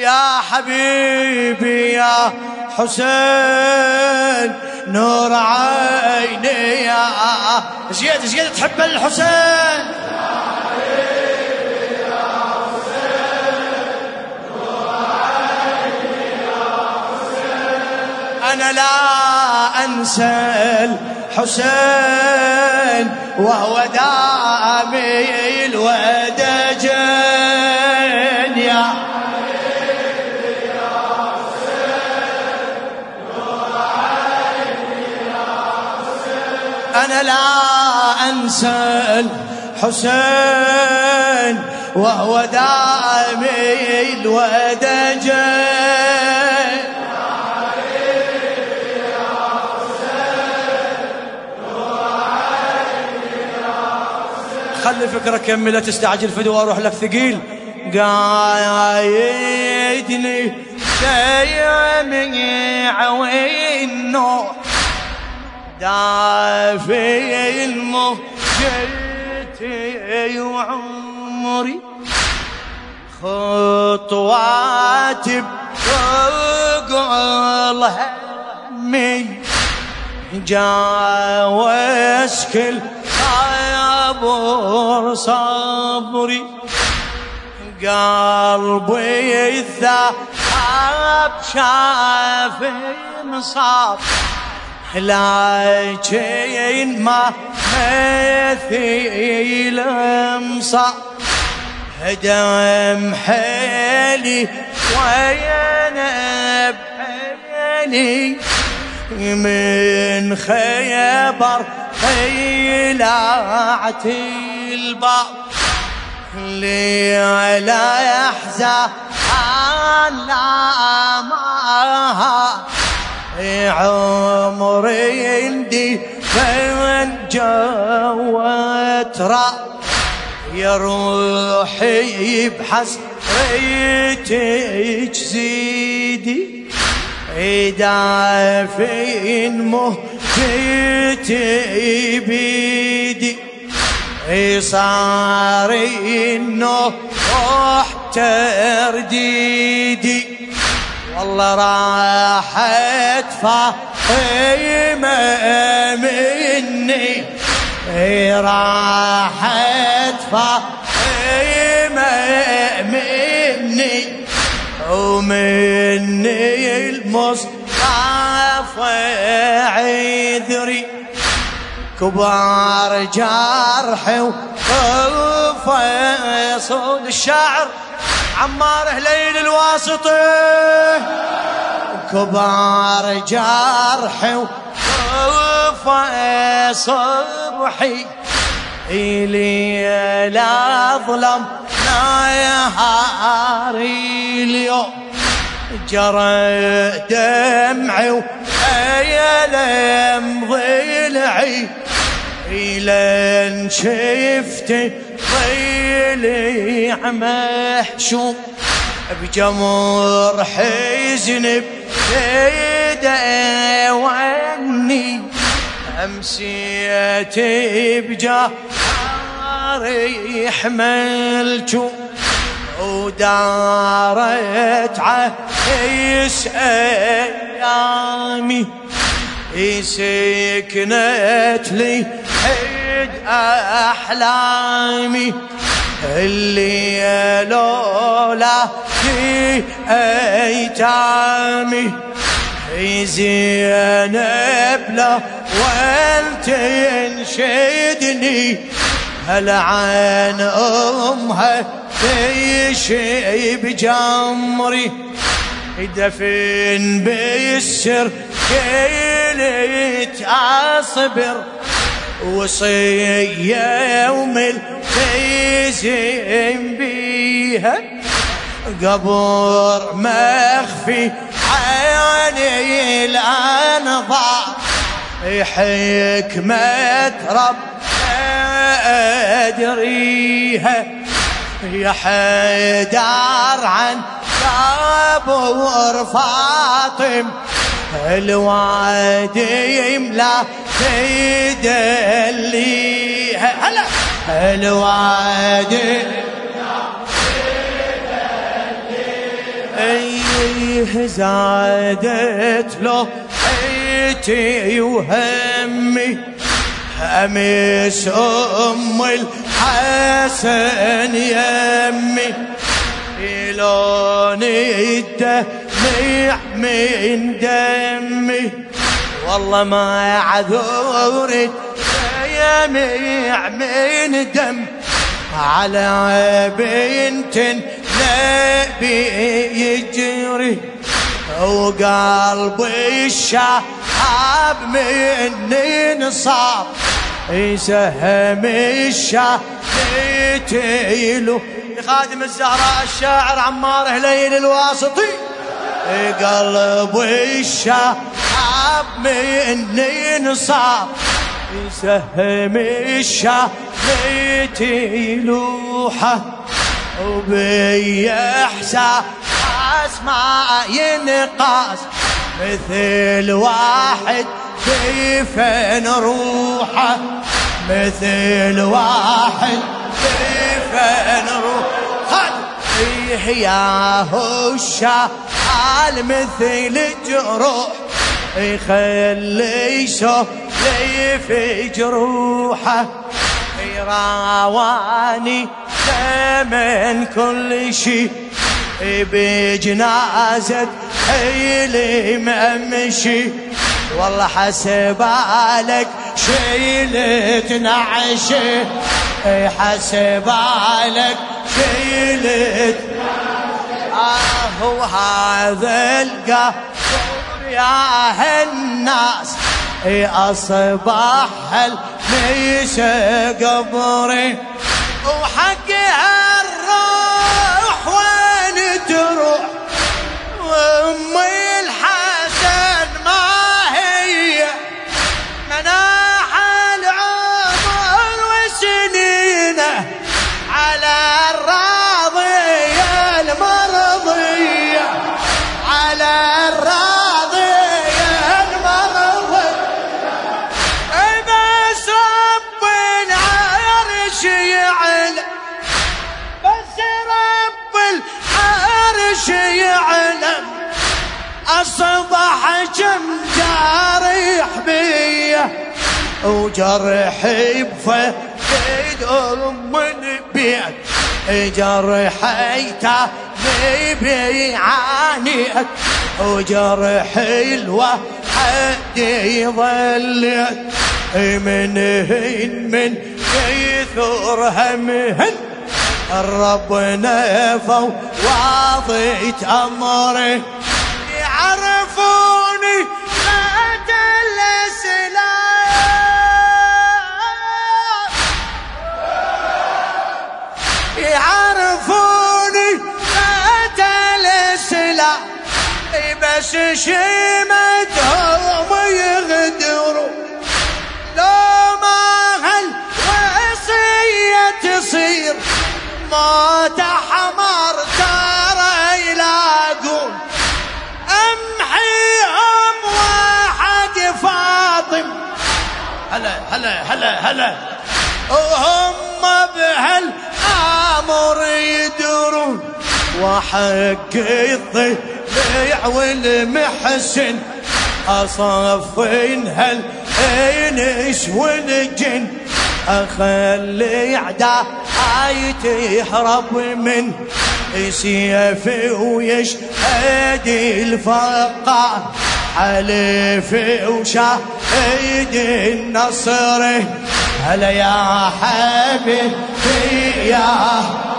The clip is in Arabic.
يا حبيبي يا حسين نور عيني يا زياد تحب الحسين. يا حبيبي يا حسين نور عيني يا حسين. أنا لا أنسى الحسين وهو دامي الودجين. يا أنا لا أنسى الحسين وهو دامي الودجين. يا حبيبي يا حسين نور عيني يا حسين. خلي فكرك كمل لا تستعجل فدوى واروح لك ثقيل. قايدني شيء عوينه دافي المهجتي وعمري خطواتي بثقل همي جاوز كل صبر صبري قلبي الذهب شافي مصاب لكن ما مثيل مصاب دم حيلي وين بحيلي من خيبر طلعت الباب ليلا يحزن لا ما عمري عندي من جوات را يا روحي بحسرتك زيدي دافين مهجتي بيدي صار النوح ترديدي والله راحت فاطمة مني راحت فاطمة مني ومني المصطفى عذري كبار جرحي وفيصل الشعر عمار هليل الواسطي كبار جرحي وفيصبحي إلي لا ظلم نهاري اليوم جرى دمعي وأيلم ضلعي إلى شفت ضلع محشوم بجمر حزن بيده واني امسيت بجاري حملته ودارت عيس ايامي سكنت لي حد احلامي اللي لولا في ايتامي زينب لا والتنشدني هل عن امها تشيب جمري دفن بالسر كيلت اصبر وصية يوم التيزم بيها قبر مخفي عيني الأنظار حكمة رب أدريها يا حيدر عن قبر فاطم الوادي يملا تدليها هلا الوادي ايه زادت له حيتي وهمي امس ام الحسن يمي لون الدمع من دمي والله ما عذورت يميع من دم على بنت نبي يجري وقلبي الشعب مني انصاب سهم الشهيتيلو لخادم الزهراء الشاعر عمار هليل الواسطي قلبي الشعب مني انصاب سهم الشهيتيلوحه وبي احساس ما ينقاس مثل واحد كيف نروحه مثل واحد كيف نروح ياهو الشعال مثل جروح يخلي شوفي في جروحه راواني من كل شي بجنازة حيلي ممشي والله حسبالك شيلت نعشي حسبالك شيلت وهذا القبر يا هالناس أصبح الميس قبري وحقها الروح وين تروح وأمي الحسن ما هي مناح العمر وسنينه على الراضية المرضية على الراضية المرضية بس رب العرش يعلم بس رب العرش يعلم أصبح كم جارح بيه وجرحي بفقد أم البيت جرحي تاني بيعانيت وجرحي الوحد يظلت من يثور همهن الرب نفو واضيت أمره يعرفوني مات الإسلام يعرفوني مات الإسلام بس شيمتهم يغدروا لو ما هالوصية تصير موت حمر ترى يلاقون امحيهم واحد فاطم هلا هلا هلا هلا وهم بهالامر يدرون وحق الضليع والمحسن اصفين هالانس والجن اخلي اعدائي تهرب من سيفي ويشهد الفقار حليفي وشاهد النصر هلا يا حبيبي يا